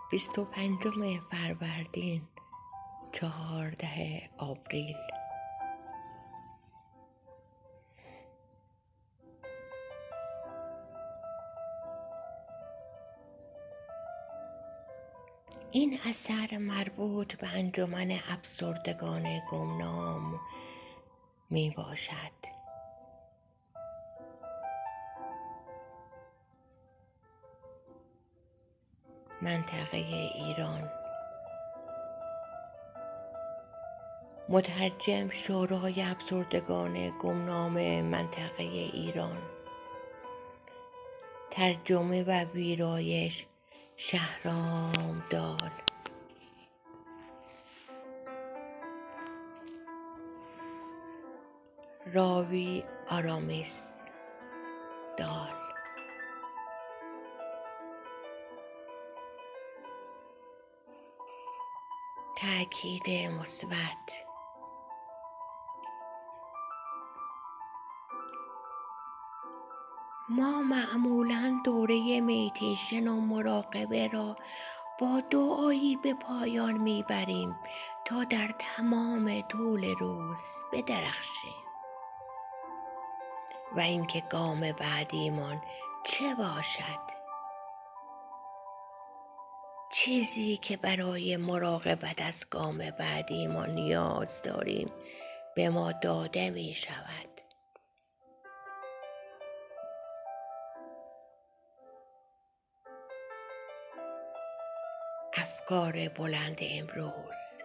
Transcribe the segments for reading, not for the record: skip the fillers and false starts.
25 فروردین 14 آوریل. این اثر مربوط به انجمن افسردگان گمنام می باشد. منطقه ایران. مترجم شورای افسردگان گمنام منطقه ایران. ترجمه و ویرایش شهرام دال. راوی آرامیس دال. تأکید مثبت: ما معمولاً دوره میتیشن و مراقبه را با دعایی به پایان میبریم تا در تمام طول روز بدرخشیم و اینکه گام بعدیمان چه باشد. چیزی که برای مراقبت از گام بعدیمان نیاز داریم به ما داده می شود. افکار بلند امروز.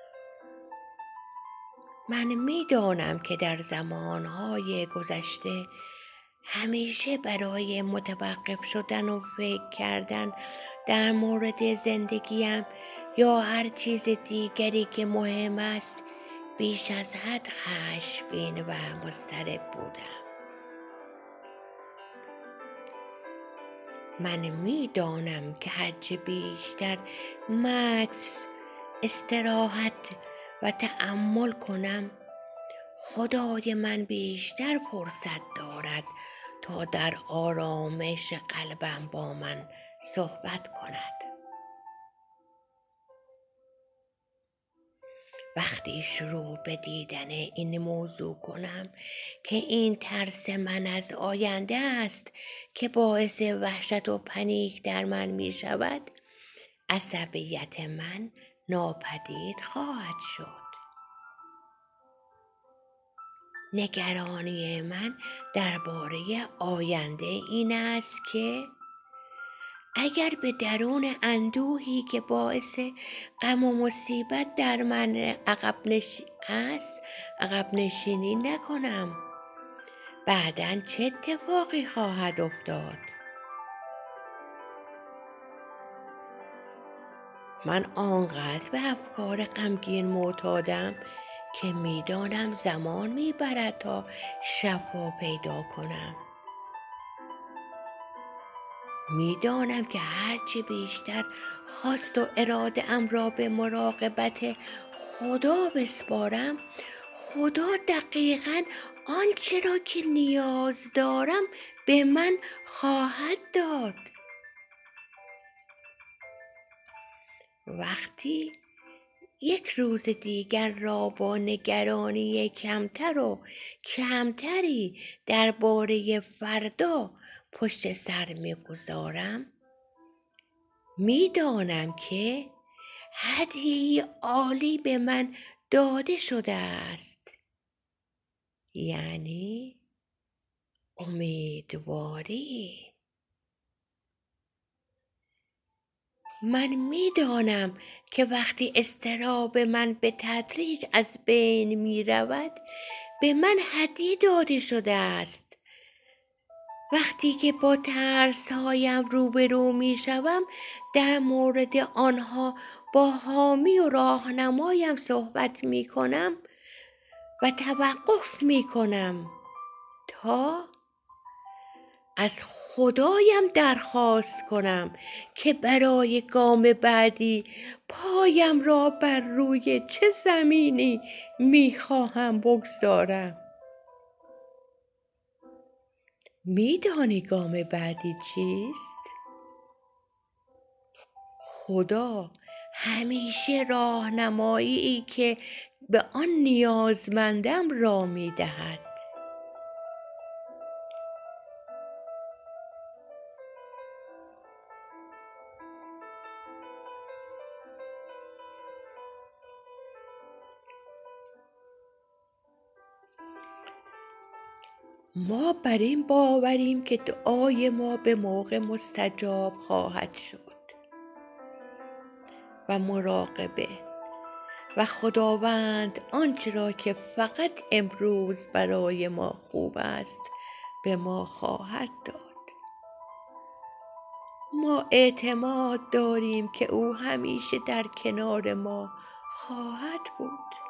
من میدانم که در زمانهای گذشته همیشه برای متوقف شدن و فکر کردن در مورد زندگیم یا هر چیز دیگری که مهم است بیش از حد خشمگین و مضطرب بودم. من میدانم که هرچه بیشتر مکث، استراحت و تأمل کنم، خدای من بیشتر فرصت دارد تا در آرامش قلبم با من صحبت کند. وقتی شروع به دیدن این موضوع کنم که این ترس من از آینده است که باعث وحشت و پنیک در من می شود، عصبیت من ناپدید خواهد شد. نگرانی من درباره آینده این است که اگر به درون اندوهی که باعث غم و مصیبت در من عقب نشینی نکنم، بعداً چه اتفاقی خواهد افتاد؟ من آنقدر به افکار غمگین معتادم که میدانم زمان میبرد تا شفا پیدا کنم. میدانم که هرچی بیشتر خواست و اراده ام را به مراقبت خدا بسپارم، خدا دقیقاً آنچه را که نیاز دارم به من خواهد داد. وقتی یک روز دیگر را با نگرانی کمتر و کمتری درباره فردا پشت سر می‌گذارم، می‌دانم که هدیه‌ای عالی به من داده شده است، یعنی امیدواری. من میدانم که وقتی اضطراب من به تدریج از بین می رود به من هدیه داده شده است. وقتی که با ترس‌هایم روبرو می شوم در مورد آنها با حامی و راهنمایم صحبت می کنم و توقف می کنم تا از خدایم درخواست کنم که برای گام بعدی پایم را بر روی چه زمینی میخواهم بگذارم. میدانی گام بعدی چیست؟ خدا همیشه راهنمایی که به آن نیازمندم را می دهد. ما بر این باوریم که دعای ما به موقع مستجاب خواهد شد و مراقبه و خداوند آنچه را که فقط امروز برای ما خوب است به ما خواهد داد. ما اعتماد داریم که او همیشه در کنار ما خواهد بود.